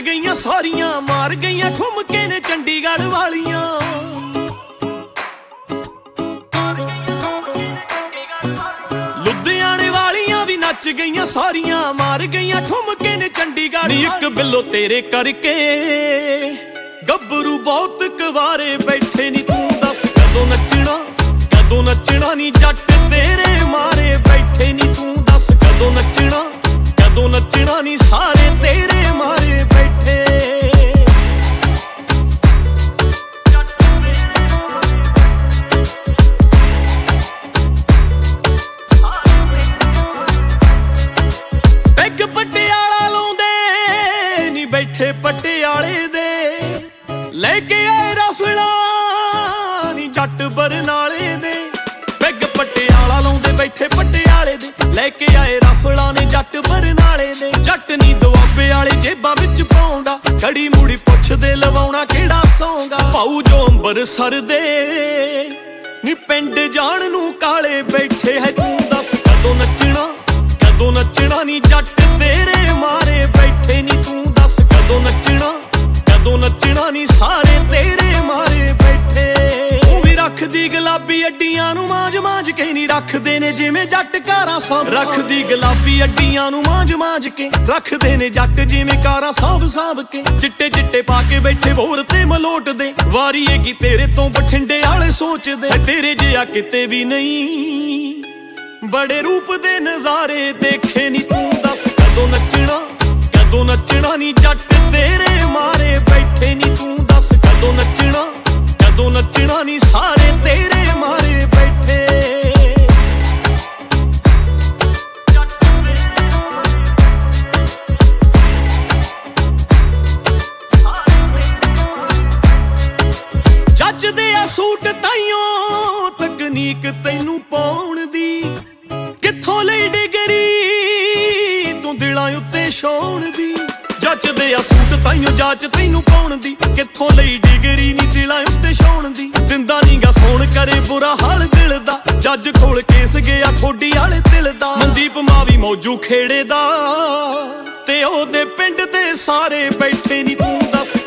ਗਈਆਂ ਸਾਰੀਆਂ, ਮਾਰ ਗਈਆਂ ਠੁਮਕੇ ਨੇ ਚੰਡੀਗੜ੍ਹ ਵਾਲੀਆਂ। ਲੁਧਿਆਣੇ ਵਾਲੀਆਂ ਵੀ ਨੱਚ ਗਈਆਂ ਸਾਰੀਆਂ, ਮਾਰ ਗਈਆਂ ਠੁਮਕੇ ਨੇ ਚੰਡੀਗੜ੍ਹ। ਨੀ ਇੱਕ ਬਿੱਲੋ ਤੇਰੇ ਕਰਕੇ ਗੱਭਰੂ ਬਹੁਤ ਕੁਵਾਰੇ ਬੈਠੇ। ਨੀ ਤੂੰ ਦੱਸ ਕਦੋਂ ਨੱਚਣਾ, ਕਦੋਂ ਨੱਚਣਾ ਨੀ ਜੱਟ ਤੇਰੇ ਮਾਰੇ ਬੈਠੇ। ਨੀ ਤੂੰ ਦੱਸ ਕਦੋਂ ਨੱਚਣਾ, ਕਦੋਂ ਨੱਚਣਾ ਨੀ ਸਾਰੇ ਤੇਰੇ ਮਾਰੇ ਬੈਠੇ। ਪੈਗ ਪਟਿਆਲਾ ਲਾਉਂਦੇ ਨੀ ਬੈਠੇ ਪਟਿਆਲੇ ਦੇ, ਲੈ ਕੇ ਆਏ ਰਫਲਾ ਨੀ ਜੱਟ ਬਰਨਾਲੇ ਦੇ। ਪੈਗ ਪਟਿਆਲਾ ਲਾਉਂਦੇ ਬੈਠੇ ਪਟਿਆਲੇ ਦੇ, ਲੈ ਕੇ ਆਏ ਰਫਲਾ ਨੇ ਜੱਟ ਬਰਨਾਲੇ ਦੇ। ਜੱਟ ਨੀ ਦੁਆਬੇ ਵਾਲੇ ਜੇਬਾਂ ਵਿੱਚ ਪਾਉਂਦਾ, ਖੜੀ ਮੂੜੀ ਪੁੱਛਦੇ ਲਵਾਉਣਾ ਕਿਹੜਾ ਸੌਂਗਾ। ਭਾਊ ਜੋ ਅੰਬਰਸਰ ਦੇ ਨੀ ਪਿੰਡ ਜਾਣ ਨੂੰ ਕਾਲੇ ਬੈਠੇ ਹੈ। ਤੂੰ ਦੱਸ ਕਦੋਂ ਨੱਚਣਾ, ਕਦੋਂ ਨੱਚਣਾ ਨੀ ਜੱਟ ਤੇਰੇ ਮਾਰੇ ਬੈਠੇ। ਨੀ ਤੂੰ ਦੱਸ ਕਦੋਂ ਨੱਚਣਾ, ਕਦੋਂ ਨੱਚਣਾ ਨੀ ਸਾਰੇ ਤੇਰੇ ਮਾਰੇ ਬੈਠੇ। ਉਹ ਵੀ ਰੱਖਦੀ ਗੁਲਾਬੀ ਅੱਡੀਆਂ ਨੂੰ ਮਾਂਜ ਮਾਂਜ ਕੇ, ਨੀ ਰੱਖਦੇ ਨੇ ਜਿਵੇਂ ਜੱਟ ਕਾਰਾਂ ਸਾਂਭ। ਰੱਖਦੀ ਗੁਲਾਬੀ ਅੱਡੀਆਂ ਨੂੰ ਮਾਂਜ ਮਾਂਜ ਕੇ, ਰੱਖਦੇ ਨੇ ਜੱਟ ਜਿਵੇਂ ਕਾਰਾਂ ਸਾਂਭ ਸਾਂਭ ਕੇ। ਚਿੱਟੇ ਚਿੱਟੇ ਪਾ ਕੇ ਬੈਠੇ ਹੋਰ ਤੇ ਮਲੋਟਦੇ, ਵਾਰੀ ਏ ਕੀ ਤੇਰੇ ਤੋਂ ਬਠਿੰਡੇ ਵਾਲੇ ਸੋਚਦੇ। ਤੇਰੇ ਜਿਹਾ ਕਿਤੇ ਵੀ ਨਹੀਂ, ਬੜੇ ਰੂਪ ਦੇ ਨਜ਼ਾਰੇ ਦੇਖੇ। ਨੀ ਤੂੰ ਦੱਸ ਕਦੋਂ ਨੱਚਣਾ, ਕਦੋਂ ਨੱਚਣਾ ਨੀ ਜੱਟ ਤੇਰੇ ਮਾਰੇ ਬੈਠੇ। ਨੀ ਤੂੰ ਦੱਸ ਕਦੋਂ ਨੱਚਣਾ, ਕਦੋਂ ਨੱਚਣਾ ਨੀ ਸਾਰੇ ਤੇਰੇ ਮਾਰੇ ਬੈਠੇ। ਜੱਜਦੇ ਆ ਸੂਟ ਤਾਈਓ ਤਕਨੀਕ ਤੈਨੂੰ ਪਾਉਣ ਦੀ, ਕਿੱਥੋਂ ਲਈ ਡਿਗਰੀ ਤੂੰ ਦਿਲਾਂ ਉੱਤੇ ਛਾਉਣ ਦੀ। ਜੱਜਦੇ ਆ ਸੂਟ ਤਾਈਓ ਜਾਚ ਤੈਨੂੰ ਪਾਉਣ ਦੀ, ਕਿੱਥੋਂ ਲਈ ਡਿਗਰੀ ਨੀ ਦਿਲਾਂ ਉੱਤੇ ਛਾਉਣ ਦੀ। ਦਿੰਦਾ ਨੀਗਾ ਸੌਣ ਕਰੇ ਬੁਰਾ ਹਾਲ ਦਿਲ ਦਾ, ਜੱਜ ਕੋਲ ਕੇਸ ਗਿਆ ਠੋਡੀ ਵਾਲੇ ਦਿਲ ਦਾ। ਮਨਦੀਪ ਮਾਵੀ ਮੌਜੂ ਖੇੜੇ ਦਾ, ਤੇ ਉਹਦੇ ਪਿੰਡ ਦੇ ਸਾਰੇ ਬੈਠੇ। ਨੀ ਤੂੰ ਦੱਸ